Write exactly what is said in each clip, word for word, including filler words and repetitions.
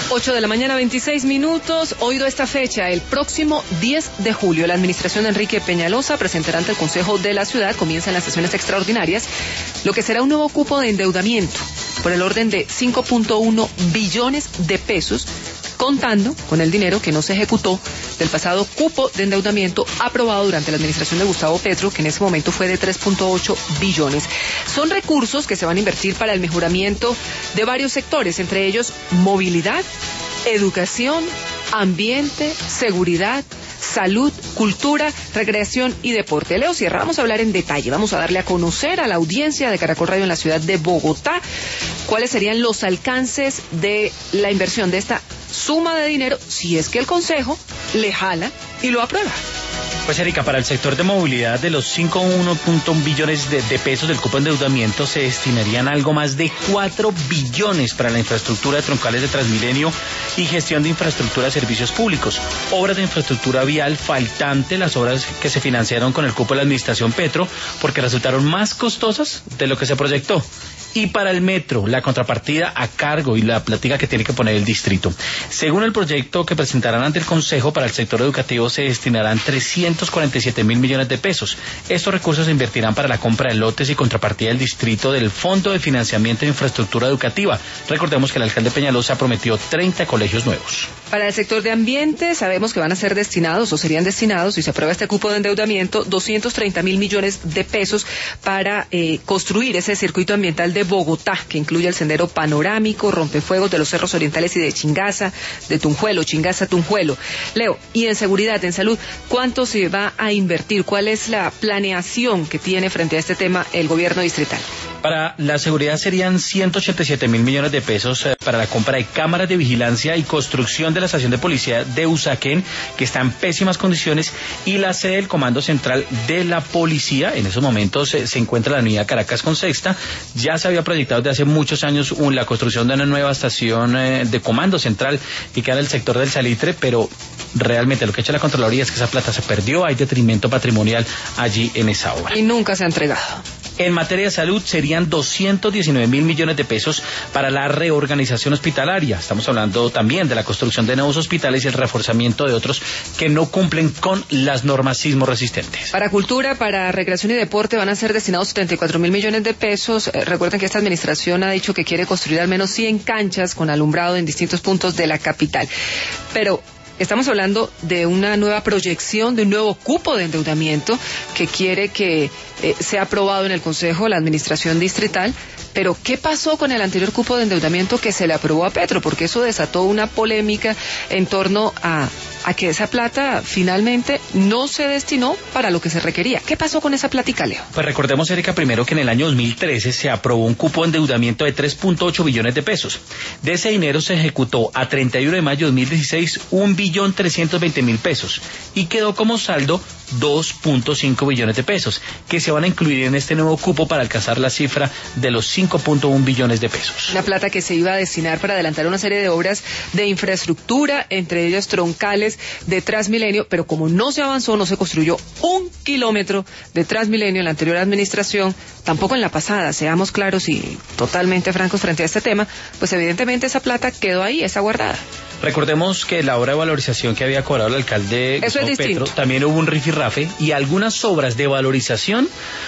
ocho de la mañana, veintiséis minutos. Oído esta fecha, el próximo diez de julio, la administración de Enrique Peñalosa presentará ante el Consejo de la Ciudad, comienzan las sesiones extraordinarias, lo que será un nuevo cupo de endeudamiento por el orden de cinco punto uno billones de pesos, contando con el dinero que no se ejecutó del pasado cupo de endeudamiento aprobado durante la administración de Gustavo Petro, que en ese momento fue de tres punto ocho billones. Son recursos que se van a invertir para el mejoramiento de varios sectores, entre ellos movilidad, educación, ambiente, seguridad, salud, cultura, recreación y deporte. Leo Sierra, vamos a hablar en detalle, vamos a darle a conocer a la audiencia de Caracol Radio en la ciudad de Bogotá cuáles serían los alcances de la inversión de esta suma de dinero, si es que el Consejo le jala y lo aprueba. Pues Erika, para el sector de movilidad, de los cinco punto uno billones de, de pesos del cupo de endeudamiento se destinarían algo más de cuatro billones para la infraestructura de troncales de Transmilenio y gestión de infraestructura de servicios públicos, obras de infraestructura vial faltante, las obras que se financiaron con el cupo de la administración Petro, porque resultaron más costosas de lo que se proyectó. Y para el metro, la contrapartida a cargo y la plática que tiene que poner el distrito. Según el proyecto que presentarán ante el Consejo, para el sector educativo se destinarán trescientos cuarenta y siete mil millones de pesos. Estos recursos se invertirán para la compra de lotes y contrapartida del distrito del Fondo de Financiamiento de Infraestructura Educativa. Recordemos que el alcalde Peñalosa prometió treinta colegios nuevos. Para el sector de ambiente, sabemos que van a ser destinados o serían destinados, si se aprueba este cupo de endeudamiento, doscientos treinta mil millones de pesos para eh, construir ese circuito ambiental de Bogotá, que incluye el sendero panorámico, rompefuegos de los cerros orientales y de Chingaza, de Tunjuelo, Chingaza, Tunjuelo. Leo, y en seguridad, en salud, ¿cuánto se va a invertir? ¿Cuál es la planeación que tiene frente a este tema el gobierno distrital? Para la seguridad serían ciento ochenta y siete mil millones de pesos eh, para la compra de cámaras de vigilancia y construcción de la estación de policía de Usaquén, que está en pésimas condiciones, y la sede del Comando Central de la Policía. En esos momentos eh, se encuentra la unidad Caracas con Sexta. Ya se había proyectado desde hace muchos años un, la construcción de una nueva estación eh, de Comando Central y queda en el sector del Salitre, pero realmente lo que ha hecho la Contraloría es que esa plata se perdió, hay detrimento patrimonial allí en esa obra. Y nunca se ha entregado. En materia de salud serían doscientos diecinueve mil millones de pesos para la reorganización hospitalaria. Estamos hablando también de la construcción de nuevos hospitales y el reforzamiento de otros que no cumplen con las normas sismo resistentes. Para cultura, para recreación y deporte van a ser destinados setenta y cuatro mil millones de pesos. Eh, recuerden que esta administración ha dicho que quiere construir al menos cien canchas con alumbrado en distintos puntos de la capital. Pero estamos hablando de una nueva proyección, de un nuevo cupo de endeudamiento que quiere que eh, sea aprobado en el Consejo, la administración distrital. Pero, ¿qué pasó con el anterior cupo de endeudamiento que se le aprobó a Petro? Porque eso desató una polémica en torno a, a que esa plata finalmente no se destinó para lo que se requería. ¿Qué pasó con esa plática, Leo? Pues recordemos, Erika, primero que en el año dos mil trece se aprobó un cupo de endeudamiento de tres punto ocho billones de pesos. De ese dinero se ejecutó a treinta y uno de mayo de dos mil dieciséis un billón trescientos veinte mil pesos y quedó como saldo dos punto cinco billones de pesos, que se van a incluir en este nuevo cupo para alcanzar la cifra de los cinco punto uno billones de pesos. Una plata que se iba a destinar para adelantar una serie de obras de infraestructura, entre ellas troncales de Transmilenio, pero como no se avanzó, no se construyó un kilómetro de Transmilenio en la anterior administración, tampoco en la pasada, seamos claros y totalmente francos frente a este tema, pues evidentemente esa plata quedó ahí, está guardada. Recordemos que la obra de valorización que había cobrado el alcalde Gustavo Petro, también hubo un rifirrafe y algunas obras de valorización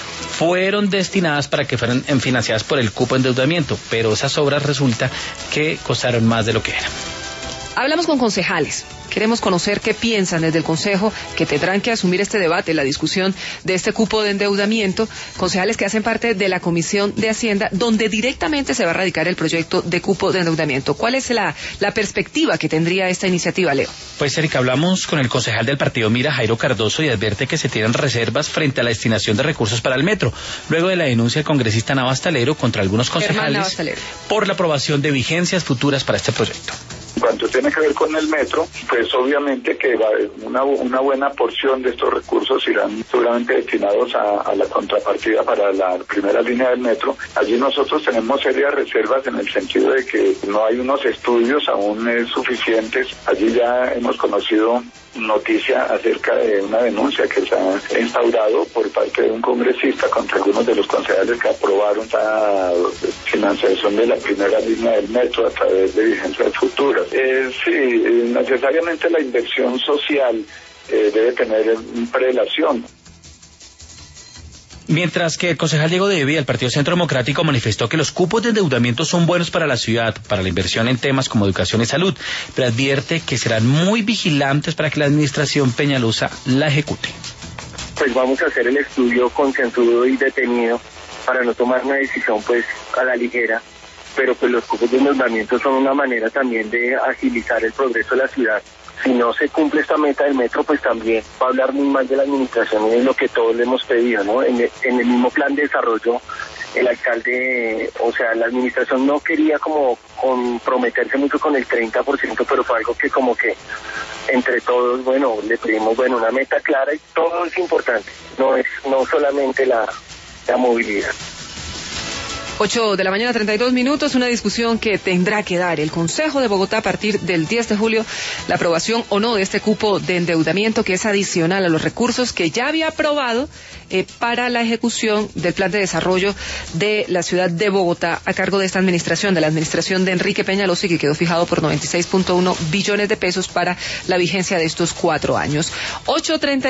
fueron destinadas para que fueran financiadas por el cupo de endeudamiento, pero esas obras resulta que costaron más de lo que eran. Hablamos con concejales. Queremos conocer qué piensan desde el Consejo, que tendrán que asumir este debate, la discusión de este cupo de endeudamiento, concejales que hacen parte de la Comisión de Hacienda, donde directamente se va a radicar el proyecto de cupo de endeudamiento. ¿Cuál es la, la perspectiva que tendría esta iniciativa, Leo? Pues, Erika, hablamos con el concejal del partido Mira, Jairo Cardoso, y advierte que se tienen reservas frente a la destinación de recursos para el metro, luego de la denuncia del congresista Navastalero contra algunos concejales por la aprobación de vigencias futuras para este proyecto. Cuanto tiene que ver con el metro, pues obviamente que va, una, una buena porción de estos recursos irán seguramente destinados a, a la contrapartida para la primera línea del metro. Allí nosotros tenemos serias reservas en el sentido de que no hay unos estudios aún eh, suficientes. Allí ya hemos conocido noticia acerca de una denuncia que se ha instaurado por parte de un congresista contra algunos de los concejales que aprobaron la financiación de la primera línea del metro a través de vigencias futuras. Eh, sí, necesariamente la inversión social eh, debe tener prelación. Mientras que el concejal Diego Devi del Partido Centro Democrático manifestó que los cupos de endeudamiento son buenos para la ciudad, para la inversión en temas como educación y salud, pero advierte que serán muy vigilantes para que la administración Peñalosa la ejecute. Pues vamos a hacer el estudio concienzudo y detenido para no tomar una decisión pues a la ligera, pero pues los cupos de endeudamiento son una manera también de agilizar el progreso de la ciudad. Si no se cumple esta meta del metro, pues también va a hablar muy mal de la administración y es lo que todos le hemos pedido, ¿no? En el, en el mismo plan de desarrollo, el alcalde, o sea, la administración no quería como comprometerse mucho con el treinta por ciento, pero fue algo que como que entre todos, bueno, le pedimos, bueno, una meta clara y todo es importante, no es no solamente la, la movilidad. ocho de la mañana, treinta y dos minutos, una discusión que tendrá que dar el Consejo de Bogotá a partir del diez de julio, la aprobación o no de este cupo de endeudamiento que es adicional a los recursos que ya había aprobado eh, para la ejecución del plan de desarrollo de la ciudad de Bogotá a cargo de esta administración, de la administración de Enrique Peñalosa, y que quedó fijado por noventa y seis punto uno billones de pesos para la vigencia de estos cuatro años. ocho treinta